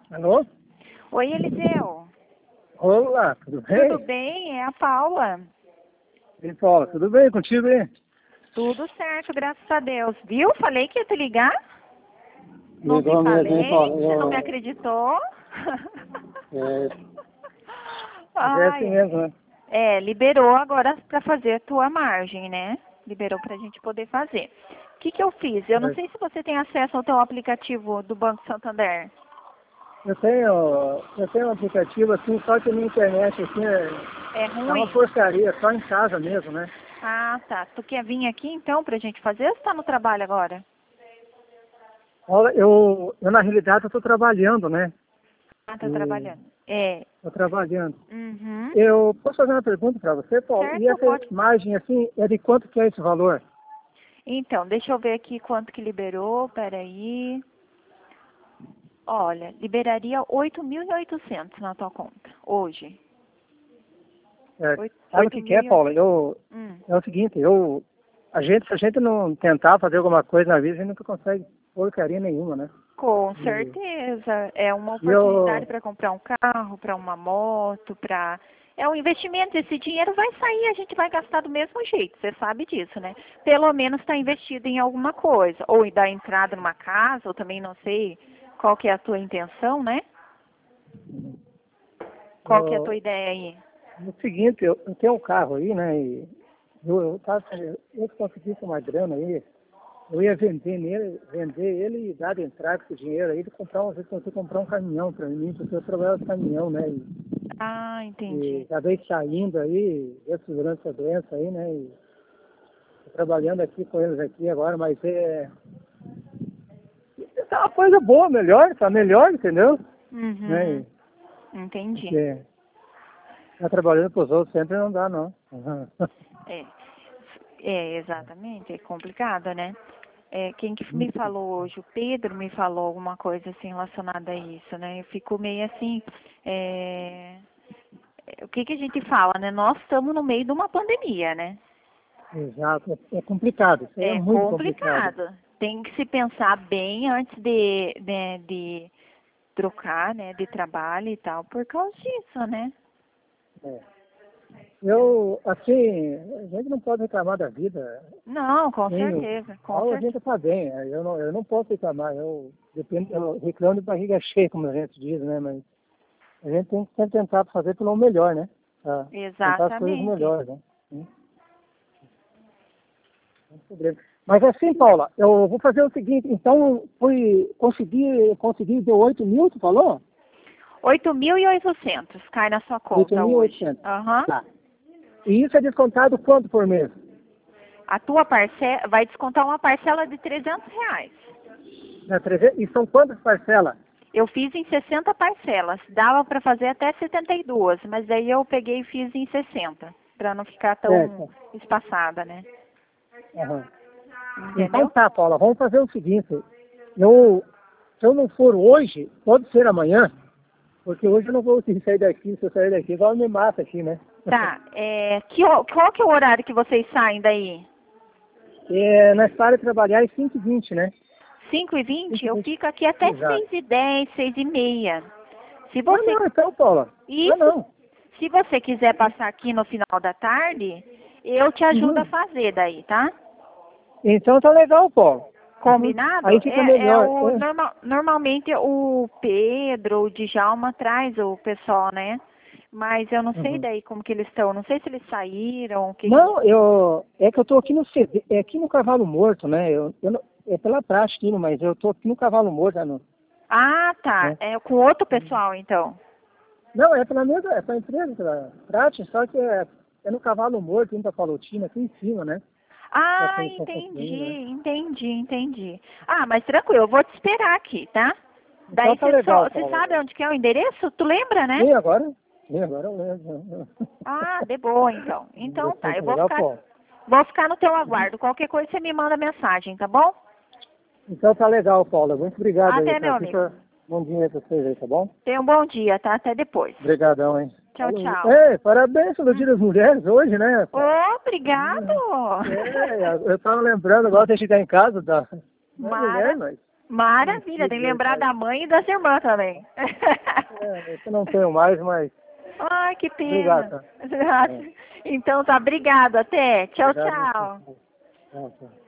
Alô? Oi, Eliseu. Olá, tudo bem? Tudo bem? É a Paula. E Paula, tudo bem contigo aí? Tudo certo, graças a Deus. Viu? Falei que ia te ligar. Não te Ligou mesmo, hein, falei? Paula? Você não me acreditou? É assim Ai, mesmo, né? liberou agora para fazer a tua margem, né? Liberou para a gente poder fazer. O que eu fiz? Eu não sei se você tem acesso ao teu aplicativo do Banco Santander. Eu tenho um aplicativo assim, só que a minha internet assim É é uma ruim? porcaria, só em casa mesmo, né? Ah, tá. Tu quer vir aqui então pra gente fazer ou você tá no trabalho agora? Paula, eu na realidade eu tô trabalhando, né? Ah, tá trabalhando. É. Tô trabalhando. Uhum. Eu posso fazer uma pergunta para você, Paulo? E Certo, essa pode. margem assim, é de quanto que é esse valor? Então, deixa eu ver aqui quanto que liberou, peraí. Olha, liberaria 8.800 na tua conta, hoje. É, sabe o Oito que mil é, e Paula? oitocentos. Hum. É o seguinte, se a gente não tentar fazer alguma coisa na vida, a gente nunca consegue porcaria nenhuma, né? Com E, certeza. É uma e eu, oportunidade para comprar um carro, para uma moto, para... É um investimento. Esse dinheiro vai sair, a gente vai gastar do mesmo jeito. Você sabe disso, né? Pelo menos está investido em alguma coisa. Ou dar entrada numa casa, ou também não sei qual que é a tua intenção, né? Qual que é a tua eu, ideia aí? no seguinte, eu tenho um carro aí, né? E eu consegui uma grana aí, eu ia vender ele e dar de entrada com esse dinheiro aí, de comprar, às vezes, conseguir comprar um caminhão para mim, porque eu trabalho com caminhão, né? Ah, E entendi. acabei saindo aí, durante a doença aí, né? E tô trabalhando aqui com eles aqui agora, mas tá uma coisa boa, tá melhor, entendeu? Né? Uhum. Entendi. Porque tá trabalhando pros outros sempre não dá, não. Uhum. É. É, exatamente. É complicado, né? É, quem que me falou hoje? O Pedro me falou alguma coisa assim relacionada a isso, né? Eu fico meio assim, o que que a gente fala, né? Nós estamos no meio de uma pandemia, né? Exato, é complicado, isso aí é É muito complicado. complicado. Tem que se pensar bem antes de trocar, né? De trabalho e tal, por causa disso, né? É. Assim, a gente não pode reclamar da vida, Não, com nem no certeza, com mal a certeza. gente tá bem, eu não posso reclamar, eu reclamo de barriga cheia, como a gente diz, né, mas a gente tem que sempre tentar fazer pelo melhor, né, pra tentar as coisas Exatamente. melhores, né. Não tem problema. Mas assim, Paula, eu vou fazer o seguinte, então, consegui, deu 8 mil, tu falou? 8.800 cai na sua oito conta mil e hoje. oitocentos. Aham. Tá. E isso é descontado quanto por mês? A tua parcela vai descontar uma parcela de R$ 300. E são quantas parcelas? Eu fiz em 60 parcelas. Dava para fazer até 72, mas daí eu peguei e fiz em 60, para não ficar tão Certo. espaçada, né? Aham. Então Entendeu? tá, Paula, vamos fazer o seguinte. Se eu não for hoje, pode ser amanhã, porque hoje eu não vou sair daqui. Se eu sair daqui, ela me mata aqui, né? Tá. Qual que é o horário que vocês saem daí? Nós para de trabalhar às 5h20, né? 5h20? Eu 5h20. fico aqui até Exato. 6h10, 6h30. Se Ah, você... não, então, Paula. Ah, Isso. não. Se você quiser passar aqui no final da tarde, eu te ajudo a Uhum. fazer daí, tá? Então tá legal, Paula. Uhum. Combinado? Aí fica melhor. Normalmente o Pedro, o Djalma traz o pessoal, né? Mas eu não sei Uhum. daí como que eles estão. Não sei se eles saíram, o que que... Não, é que eu tô aqui no CD, aqui no Cavalo Morto, né? É pela praxe aqui, mas eu tô aqui no Cavalo Morto, Ah, tá. né? É com outro pessoal, então. Não, é pela empresa, pela praxe, só que é no Cavalo Morto, indo pra Palotina, aqui em cima, né? Já Ah, tem só entendi, construindo, né? entendi. Ah, mas tranquilo, eu vou te esperar aqui, tá? Então Daí tá legal, você Paulo. sabe onde que é o endereço? Tu lembra, né? E agora? E agora eu lembro. Ah, de boa, então. Então tá, eu Tá legal, Paulo? vou ficar no teu aguardo. Qualquer coisa você me manda mensagem, tá bom? Então tá legal, Paulo. Muito obrigado aí, Até, tá? meu amigo. Bom dia pra vocês aí, tá bom? Tenha um bom dia, tá? Até depois. Obrigadão, hein? Tchau, Falou. tchau. Parabéns pelo Dia das Mulheres hoje, né? Obrigado! Eu tava lembrando agora de chegar em casa da... Não é mulher, Mara... mas... Maravilha, tem que lembrar da mãe e das irmãs também. Eu não tenho mais, mas... Ai, que pena. Obrigado. Então tá, obrigado. Até. Tchau, Obrigado. tchau. Tchau, tchau.